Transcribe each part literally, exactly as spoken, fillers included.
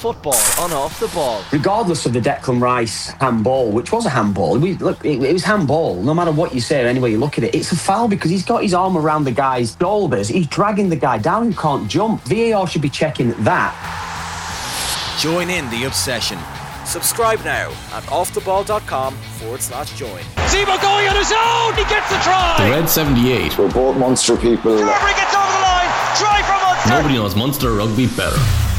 football on Off the Ball. Regardless of the Declan Rice handball, which was a handball, we, look, it, it was handball. No matter what you say or any way you look at it, it's a foul because he's got his arm around the guy's shoulders. He's dragging the guy down who can't jump. V A R should be checking that. Join in the obsession. Subscribe now at offtheball.com forward slash join. Zebo going on his own. He gets the try. The Red seventy-eight. We're both Munster people. Carberry gets over the line. Try from Munster. Nobody knows Munster rugby better.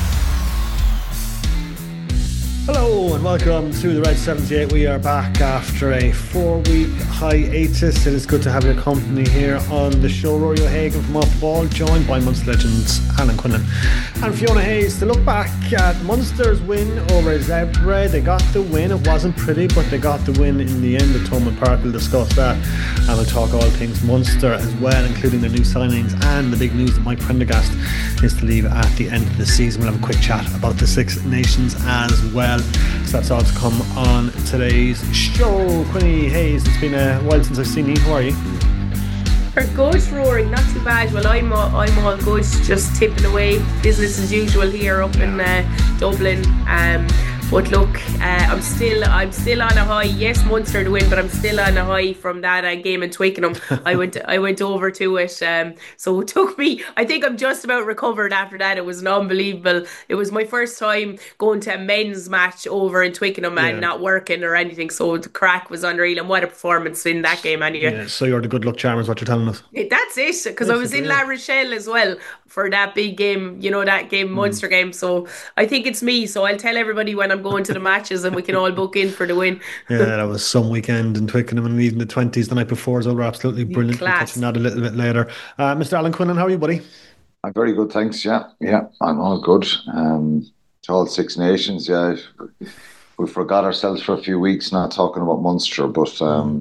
Hello and welcome to the Red seventy-eight. We are back after a four-week hiatus. It is good to have your company here on the show. Rory O'Hagan from Off the Ball, joined by Munster legends Alan Quinlan and Fiona Hayes to look back at Munster's win over Zebre. They got the win. It wasn't pretty, but they got the win in the end at Thomond Park. We'll discuss that and we'll talk all things Munster as well, including their new signings and the big news that Mike Prendergast is to leave at the end of the season. We'll have a quick chat about the Six Nations as well. So that's all to come on today's show. Quinny Hayes, it's been a while since I've seen you. How are you? We're good, Rory, not too bad. Well, I'm all, I'm all good, just tipping away, business as usual here up in uh, Dublin. Um, but look, uh, I'm still I'm still on a high. Yes, Munster to win, but I'm still on a high from that uh, game in Twickenham. I went I went over to it, um, so it took me. I think I'm just about recovered after that. It was an unbelievable. It was my first time going to a men's match over in Twickenham and yeah. not working or anything. So the crack was unreal, and what a performance in that game, anyway. Yeah, so you're the good luck charm, is what you're telling us. Yeah, that's it, because I was in La Rochelle as well for that big game. You know, that game, Munster mm. game. So I think it's me. So I'll tell everybody when I'm going to the matches and we can all book in for the win. Yeah, that was some weekend in Twickenham and leaving the twenties the night before as well. We're absolutely brilliant. We'll touch on that a little bit later. Uh, Mister Alan Quinlan, how are you, buddy? I'm very good, thanks. Yeah, yeah, I'm all good. Um, to all Six Nations, yeah. We forgot ourselves for a few weeks not talking about Munster, but um,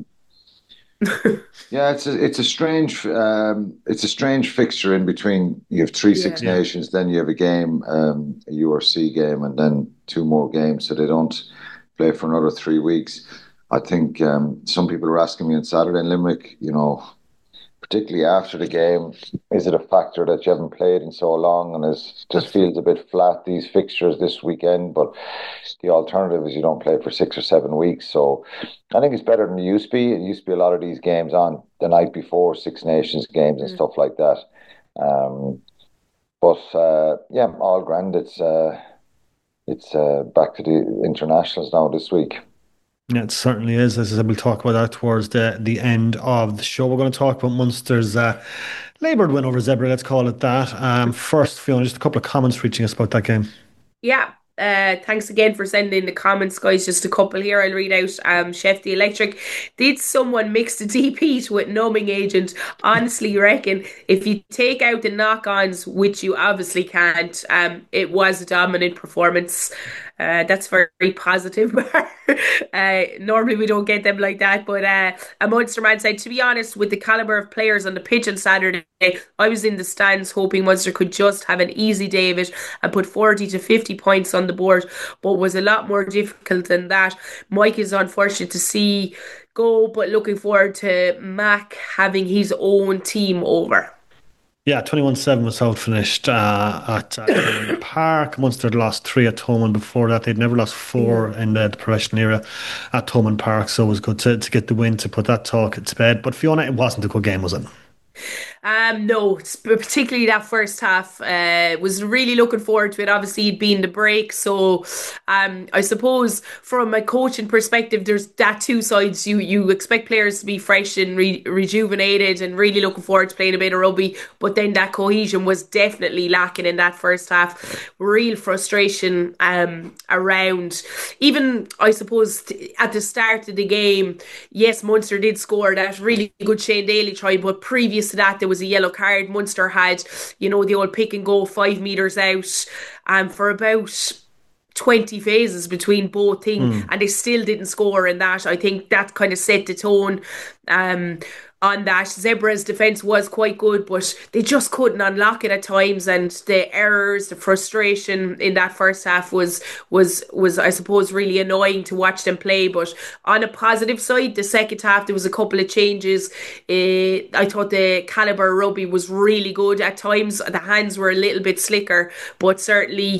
yeah, it's a it's a strange um, it's a strange fixture in between. You have three yeah. Six Nations, then you have a game, um, a U R C game, and then two more games, so they don't play for another three weeks. I think um, some people were asking me on Saturday in Limerick, you know, particularly after the game, is it a factor that you haven't played in so long and it just feels a bit flat, these fixtures this weekend? But the alternative is you don't play for six or seven weeks. So I think it's better than it used to be. It used to be a lot of these games on the night before Six Nations games and mm. stuff like that. Um, but uh, yeah, all grand. It's uh, it's uh, back to the internationals now this week. Yeah, it certainly is. As I said, we'll talk about that towards the, the end of the show. We're going to talk about Munster's uh, laboured win over Zebre, let's call it that. Um, first, Fiona, just a couple of comments reaching us about that game. Yeah. Uh, thanks again for sending the comments, guys. Just a couple here I'll read out. um, Chef the Electric: did someone mix the D P with numbing agent? Honestly reckon if you take out the knock-ons, which you obviously can't, um, it was a dominant performance. Uh, that's very positive. uh, normally we don't get them like that, but uh, a Munster man said, to be honest, with the calibre of players on the pitch on Saturday, I was in the stands hoping Munster could just have an easy day of it and put forty to fifty points on the board, but was a lot more difficult than that. Mike is unfortunate to see go, but looking forward to Mac having his own team over. Yeah, twenty-one seven was out finished uh, at uh, Thomond Park. Munster had lost three at Thomond before that. They'd never lost four yeah. in the, the professional era at Thomond Park, so it was good to, to get the win to put that talk to bed. But Fiona, it wasn't a good game, was it? Um, no, particularly that first half. Uh, was really looking forward to it. Obviously, it'd been the break, so um, I suppose from a coaching perspective, there's that two sides. You you expect players to be fresh and re- rejuvenated and really looking forward to playing a bit of rugby, but then that cohesion was definitely lacking in that first half. Real frustration um, around. Even I suppose t- at the start of the game, yes, Munster did score that really good Shane Daly try, but previous to that there was a yellow card. Munster had, you know, the old pick and go five metres out um, for about twenty phases between both things, mm. and they still didn't score in that. I think that kind of set the tone um, on that. Zebra's defence was quite good, but they just couldn't unlock it at times, and the errors, the frustration in that first half was was was I suppose really annoying to watch them play. But on a positive side, the second half there was a couple of changes. uh, I thought the calibre rugby was really good at times. The hands were a little bit slicker, but certainly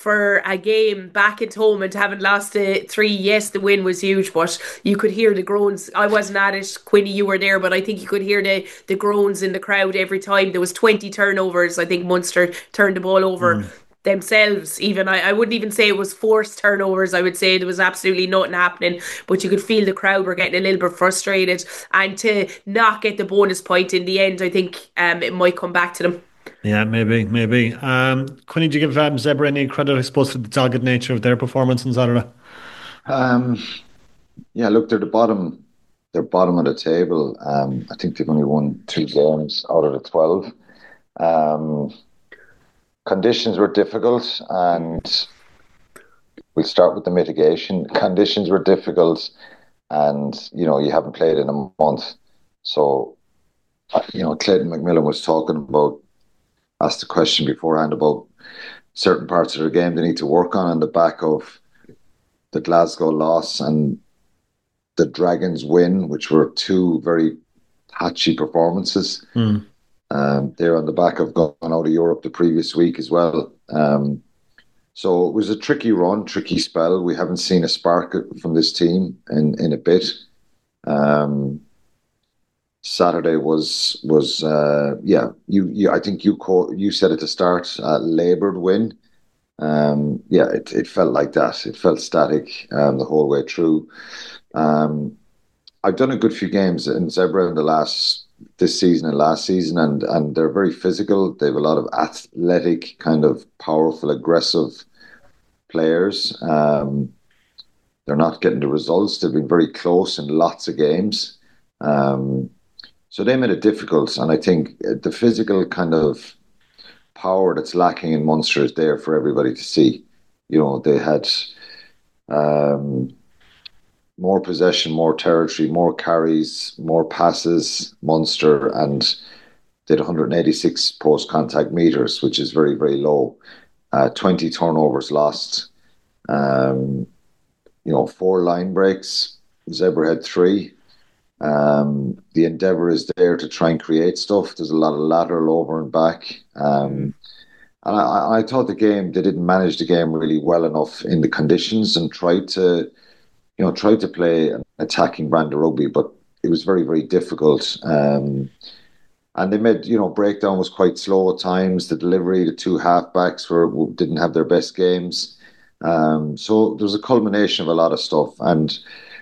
for a game back at home and having lost the three. Yes, the win was huge, but you could hear the groans. I wasn't at it, Quinny, you were there, but I think you could hear the the groans in the crowd every time. There was twenty turnovers. I think Munster turned the ball over. Mm. themselves. Even I, I wouldn't even say it was forced turnovers. I would say there was absolutely nothing happening, but you could feel the crowd were getting a little bit frustrated, and to not get the bonus point in the end, I think um, it might come back to them. Yeah, maybe, maybe. Um, Quinny, do you give um, Zebre any credit, I suppose, for the dogged nature of their performance on Saturday? Um, yeah, look, they're the bottom. They're bottom of the table. Um, I think they've only won two games out of the twelve. Um, conditions were difficult, and we'll start with the mitigation. Conditions were difficult, and you know you haven't played in a month, so you know Clayton McMillan was talking about. Asked the question beforehand about certain parts of their game they need to work on on the back of the Glasgow loss and the Dragons win, which were two very patchy performances. Mm. Um, they're on the back of going out of Europe the previous week as well. Um, so it was a tricky run, tricky spell. We haven't seen a spark from this team in, in a bit. Um, Saturday was was uh, yeah you, you I think you call, you said at the start uh, laboured win. Um, yeah, it, it felt like that. It felt static um, the whole way through. Um, I've done a good few games in Zebre in the last this season and last season, and and they're very physical. They have a lot of athletic, kind of powerful, aggressive players. Um, they're not getting the results. They've been very close in lots of games. Um, So they made it difficult, and I think the physical kind of power that's lacking in Munster is there for everybody to see. You know, they had um, more possession, more territory, more carries, more passes, Munster, and they had one hundred eighty-six post-contact metres, which is very, very low. Uh, twenty turnovers lost. Um, you know, four line breaks. Zebre had three. Um, the endeavour is there to try and create stuff. There's a lot of lateral over and back. Um, and I, I thought the game, they didn't manage the game really well enough in the conditions and tried to, you know, tried to play an attacking brand of rugby, but it was very, very difficult. Um, and they made, you know, breakdown was quite slow at times. The delivery, the two halfbacks were didn't have their best games. Um, so there was a culmination of a lot of stuff. And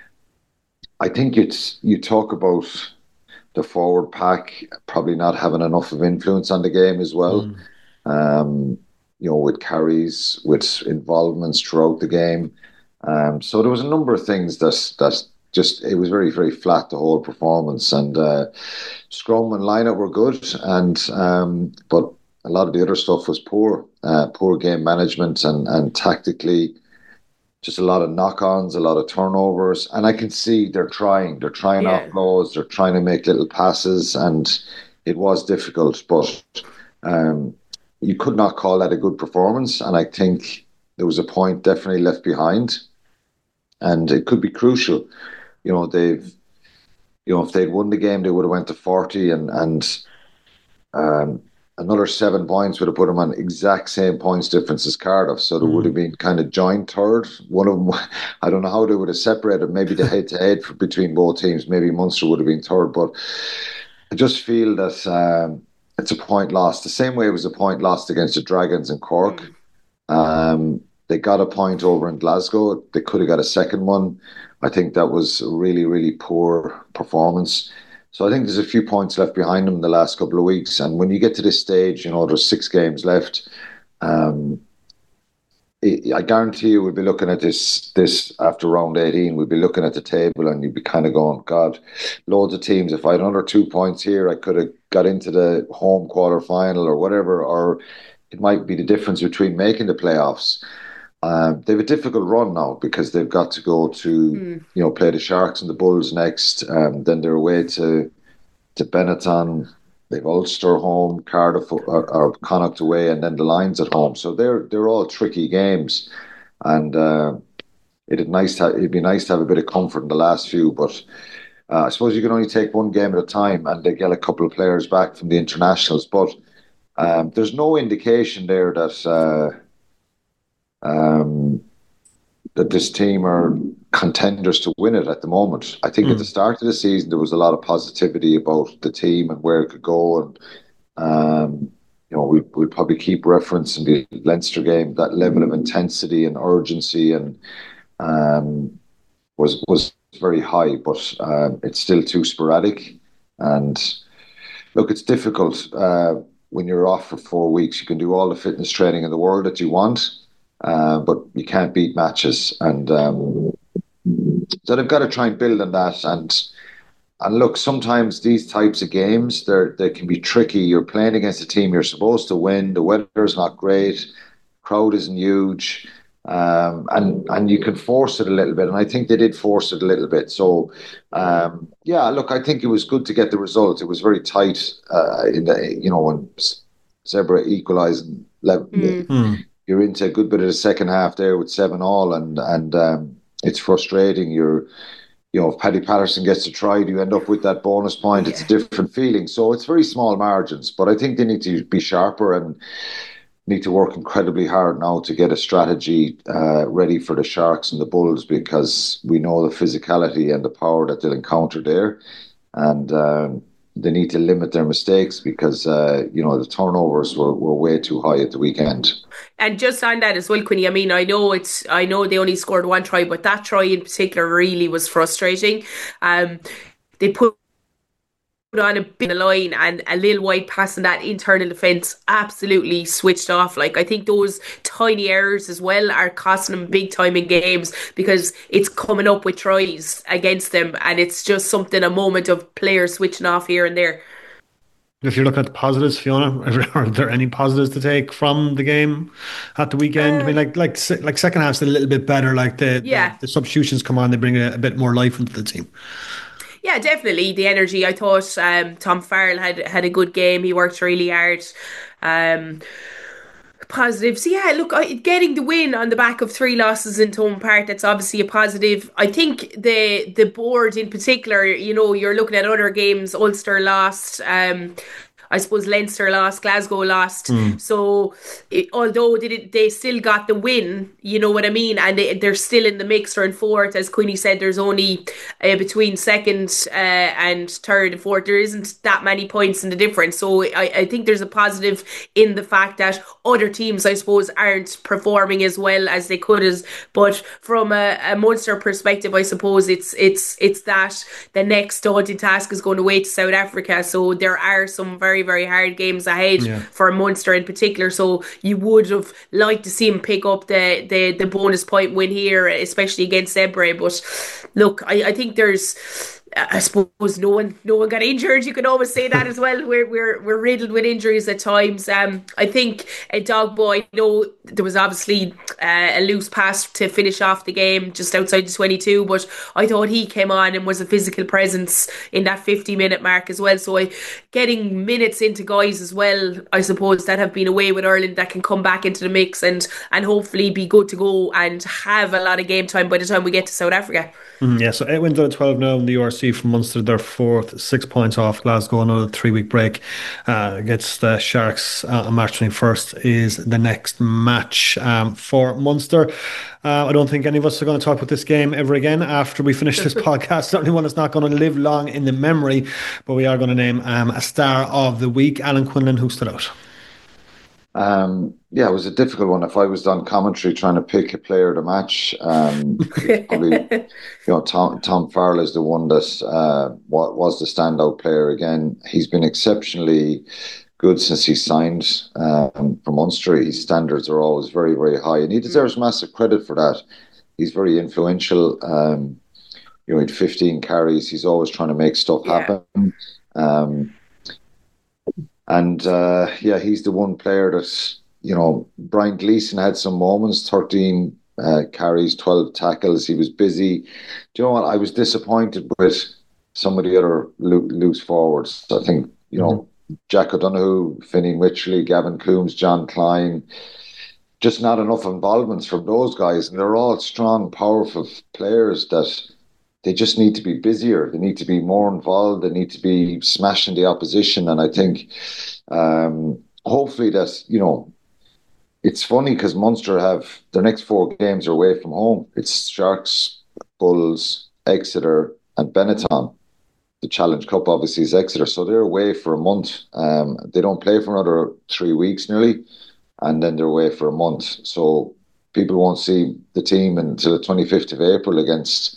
I think it's you talk about the forward pack probably not having enough of influence on the game as well. Mm. Um, you know, with carries, with involvements throughout the game. Um, so there was a number of things that that just it was very very flat the whole performance, and uh, scrum and lineup were good, and um, but a lot of the other stuff was poor, uh, poor game management and and tactically. Just a lot of knock-ons, a lot of turnovers, and I can see they're trying. They're trying yeah. offloads. They're trying to make little passes, and it was difficult. But um, you could not call that a good performance. And I think there was a point definitely left behind, and it could be crucial. You know, they've, you know, if they'd won the game, they would have went to forty, and and um, another seven points would have put them on exact same points difference as Cardiff. So they mm. would have been kind of joint third. One of them, I don't know how they would have separated. Maybe the head to head between both teams. Maybe Munster would have been third. But I just feel that um, it's a point lost. The same way it was a point lost against the Dragons in Cork. Mm. Um, they got a point over in Glasgow. They could have got a second one. I think that was a really, really poor performance. So I think there's a few points left behind them in the last couple of weeks. And when you get to this stage, you know, there's six games left. Um, it, I guarantee you we'll be looking at this this after round eighteen. We'll be looking at the table and you'd be kind of going, God, loads of teams. If I had another two points here, I could have got into the home quarter final or whatever. Or it might be the difference between making the playoffs. Um, they have a difficult run now because they've got to go to, mm. you know, play the Sharks and the Bulls next. Um, then they're away to to Benetton. They've Ulster home, Cardiff or, or Connacht away, and then the Lions at home. So they're they're all tricky games, and uh, it'd nice to, it'd be nice to have a bit of comfort in the last few. But uh, I suppose you can only take one game at a time, and they get a couple of players back from the internationals. But um, there's no indication there that. Uh, um, that this team are contenders to win it at the moment. I think mm. at the start of the season there was a lot of positivity about the team and where it could go, and um, you know we we'll probably keep referencing the Leinster game, that level of intensity and urgency, and um, was was very high, but uh, it's still too sporadic. And look, it's difficult uh, when you're off for four weeks. You can do all the fitness training in the world that you want, uh, but you can't beat matches. And um, so they've got to try and build on that. And and look, sometimes these types of games, they they can be tricky. You're playing against a team you're supposed to win. The weather's not great. Crowd isn't huge. Um, and and you can force it a little bit, and I think they did force it a little bit. So, um, yeah, look, I think it was good to get the result. It was very tight. Uh, in the, you know, when Zebre equalised, mm. you're into a good bit of the second half there with seven all, and and um, it's frustrating. You're, you know, if Paddy Patterson gets to try, you end up with that bonus point. Yeah. It's a different feeling. So it's very small margins, but I think they need to be sharper and need to work incredibly hard now to get a strategy uh, ready for the Sharks and the Bulls, because we know the physicality and the power that they'll encounter there, and um, they need to limit their mistakes, because uh, you know the turnovers were, were way too high at the weekend. And just on that as well, Quinny, I mean, I know it's I know they only scored one try, but that try in particular really was frustrating. Um, they put on a bit of the line, and a little wide pass in that internal defence absolutely switched off. Like, I think those tiny errors as well are costing them big time in games, because it's coming up with tries against them, and it's just something, a moment of players switching off here and there. If you're looking at the positives, Fiona, are there any positives to take from the game at the weekend? Uh, I mean, like like like second half's a little bit better. Like the yeah. the, the substitutions come on, they bring a, a bit more life into the team. Yeah, definitely. The energy. I thought um, Tom Farrell had had a good game. He worked really hard. Um, positives. Yeah, look, getting the win on the back of three losses in Thomond Park, that's obviously a positive. I think the the board in particular, you know, you're looking at other games. Ulster lost. Um, I suppose Leinster lost, Glasgow lost. Mm. So it, although they, did, they still got the win, you know what I mean? And they, they're still in the mix for and fourth. As Queenie said, there's only uh, between second uh, and third and fourth, there isn't that many points in the difference. So I, I think there's a positive in the fact that other teams, I suppose, aren't performing as well as they could. As, but from a, a Munster perspective, I suppose it's it's it's that the next daunting task is going to wait to South Africa. So there are some very very hard games ahead yeah. for Munster in particular, so you would have liked to see him pick up the, the, the bonus point win here, especially against Zebre. But look, I, I think there's I suppose no one no one got injured. You can always say that as well. We're we're we're riddled with injuries at times. Um, I think a dog boy. You know, there was obviously uh, a loose pass to finish off the game just outside the twenty-two, but I thought he came on and was a physical presence in that fifty minute mark as well. So I, getting minutes into guys as well, I suppose, that have been away with Ireland, that can come back into the mix and and hopefully be good to go and have a lot of game time by the time we get to South Africa. Mm, yeah, so eight wins out of twelve now in the U R C from Munster. They're fourth, six points off Glasgow. Another three-week break uh, against the Sharks uh, on March twenty-first is the next match um, for Munster. Uh, I don't think any of us are going to talk about this game ever again after we finish this podcast. Certainly one that's not going to live long in the memory, but we are going to name um, a star of the week. Alan Quinlan, who stood out? Um, yeah, it was a difficult one. If I was on commentary trying to pick a player to match, um, probably, you know, Tom, Tom Farrell is the one that uh, was the standout player again. He's been exceptionally good since he signed um, for Munster. His standards are always very, very high, and he deserves massive credit for that. He's very influential. Um, you know, he had fifteen carries. He's always trying to make stuff happen. Yeah. Um, And, uh, yeah, he's the one player that, you know, Brian Gleeson had some moments, thirteen uh, carries, twelve tackles. He was busy. Do you know what? I was disappointed with some of the other lo- loose forwards. I think, you know, mm-hmm. Jack O'Donoghue, Finian Wycherley, Gavin Coombs, John Klein, just not enough involvements from those guys. And they're all strong, powerful players that they just need to be busier. They need to be more involved. They need to be smashing the opposition. And I think um, hopefully that, you know, it's funny because Munster have their next four games are away from home. It's Sharks, Bulls, Exeter, and Benetton. The Challenge Cup obviously is Exeter, so they're away for a month. Um, they don't play for another three weeks nearly, and then they're away for a month. So people won't see the team until the twenty-fifth of April against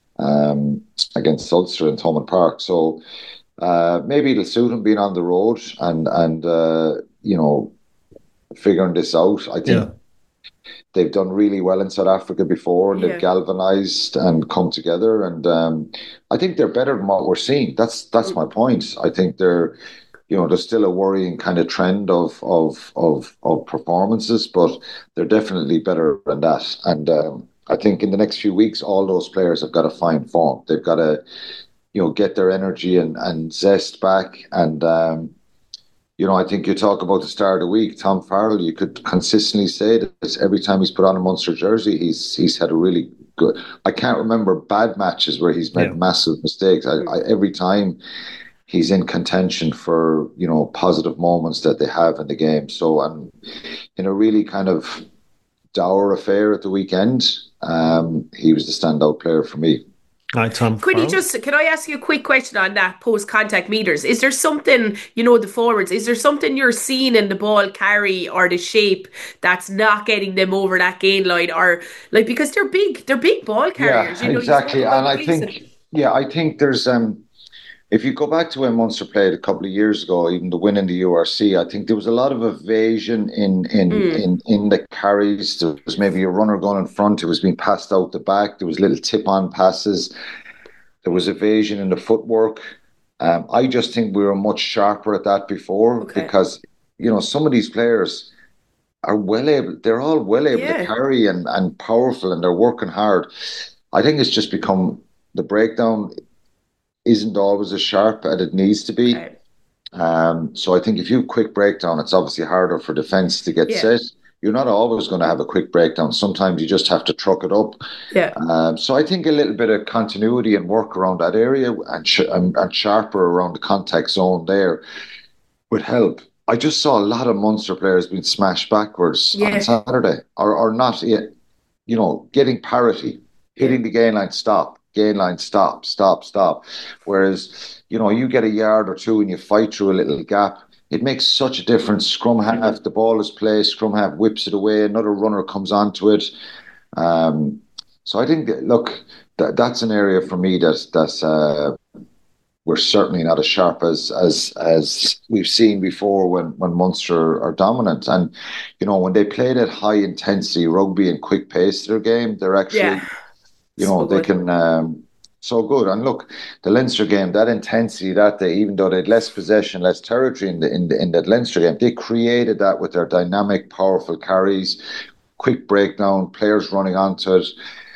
um, against Ulster in Thomond Park. So uh, maybe it'll suit them being on the road and and uh, you know. figuring this out. I think yeah. they've done really well in South Africa before, and yeah. they've galvanized and come together, and um, I think they're better than what we're seeing. That's that's my point. I think they're, you know, there's still a worrying kind of trend of of of, of performances, but they're definitely better than that. And um, I think in the next few weeks, all those players have got to find form. They've got to, you know, get their energy and, and zest back. And um, you know, I think you talk about the start of the week, Tom Farrell, you could consistently say that every time he's put on a Munster jersey, he's he's had a really good... I can't remember bad matches where he's made yeah. massive mistakes. I, I, every time he's in contention for, you know, positive moments that they have in the game. So, and in a really kind of dour affair at the weekend, um, he was the standout player for me. Right, Tom. Could you just, can I ask you a quick question on that post-contact meters? Is there something, you know, the forwards, is there something you're seeing in the ball carry or the shape that's not getting them over that gain line? Or, like, because they're big, they're big ball carriers. Yeah, you know, exactly. And I think, and... yeah, I think there's, um, if you go back to when Munster played a couple of years ago, even the win in the U R C, I think there was a lot of evasion in in, mm. in in the carries. There was maybe a runner going in front, it was being passed out the back, there was little tip-on passes, there was evasion in the footwork. Um, I just think we were much sharper at that before okay. because, you know, some of these players are well able, they're all well able yeah. to carry and, and powerful, and they're working hard. I think it's just become the breakdown isn't always as sharp as it needs to be. Okay. Um, so I think if you have quick breakdown, it's obviously harder for defence to get yeah. set. You're not always going to have a quick breakdown. Sometimes you just have to truck it up. Yeah. Um, so I think a little bit of continuity and work around that area and, sh- and, and sharper around the contact zone there would help. I just saw a lot of Munster players being smashed backwards yeah. on Saturday, or, or not yet, you know, getting parity, hitting the gain line, stop. Gain line, stop, stop, stop. Whereas, you know, you get a yard or two and you fight through a little gap, it makes such a difference. Scrum half, the ball is played, scrum half whips it away, another runner comes onto it. Um, so I think, that, look, that, that's an area for me that's, that's uh, we're certainly not as sharp as as as we've seen before when, when Munster are dominant. And, you know, when they play that high intensity rugby and quick pace to their game, they're actually... Yeah. You know, so they can, um, so good. And look, the Leinster game, that intensity that day, even though they had less possession, less territory in the, in the, in that Leinster game, they created that with their dynamic, powerful carries, quick breakdown, players running onto it.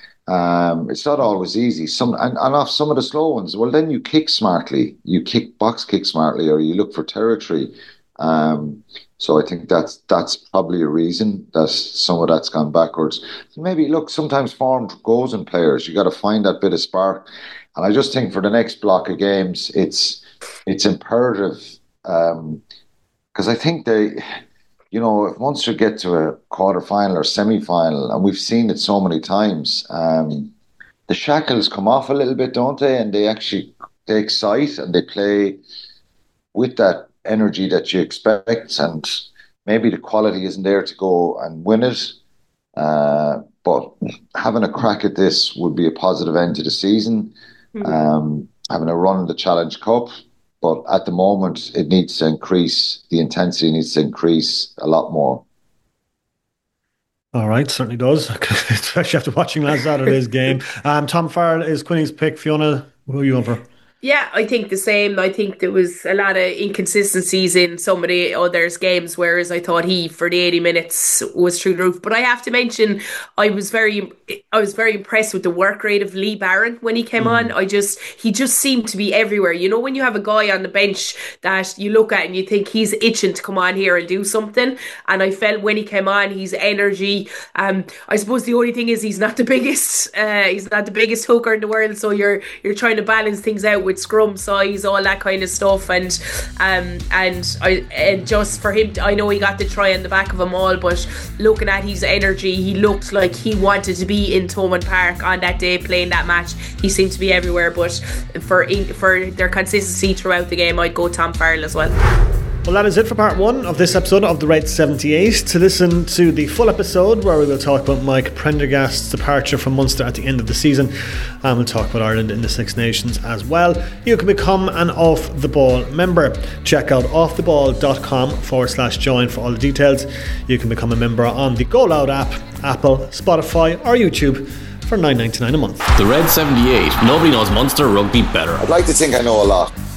Um, it's not always easy. Some and, and off some of the slow ones, well, then you kick smartly, you kick box kick smartly, or you look for territory. Um, so I think that's that's probably a reason that some of that's gone backwards. Maybe, look, sometimes form goes in players. You got to find that bit of spark. And I just think for the next block of games, it's it's imperative because um, I think they, you know, if Munster get to a quarter final or semi final, and we've seen it so many times, um, the shackles come off a little bit, don't they? And they actually they excite and they play with that energy that you expect, and maybe the quality isn't there to go and win it, uh, but having a crack at this would be a positive end to the season. Mm-hmm. Um, having a run in the Challenge Cup, but at the moment it needs to increase, the intensity needs to increase a lot more. All right, certainly does, especially after watching last Saturday's game. Um, Tom Farrell is Quinny's pick. Fiona, who are you on for? Yeah, I think the same. I think there was a lot of inconsistencies in some of the others' games, whereas I thought he, for the eighty minutes, was through the roof. But I have to mention, I was very, I was very impressed with the work rate of Lee Barron when he came mm. on. I just, he just seemed to be everywhere. You know, when you have a guy on the bench that you look at and you think he's itching to come on here and do something, and I felt when he came on, his energy. Um, I suppose the only thing is he's not the biggest, uh, he's not the biggest hooker in the world, so you're you're trying to balance things out with with scrum size, all that kind of stuff, and um, and I and just for him, I know he got the try on the back of them all, but looking at his energy, he looked like he wanted to be in Thomond Park on that day playing that match. He seemed to be everywhere, but for for their consistency throughout the game, I'd go Tom Farrell as well. Well, that is it for part one of this episode of The Red seventy-eight. To listen to the full episode, where we will talk about Mike Prendergast's departure from Munster at the end of the season, and we'll talk about Ireland in the Six Nations as well, you can become an Off The Ball member. Check out offtheball.com forward slash join for all the details. You can become a member on the Go Loud app, Apple, Spotify or YouTube for nine ninety-nine a month. The Red seventy-eight. Nobody knows Munster rugby better. I'd like to think I know a lot.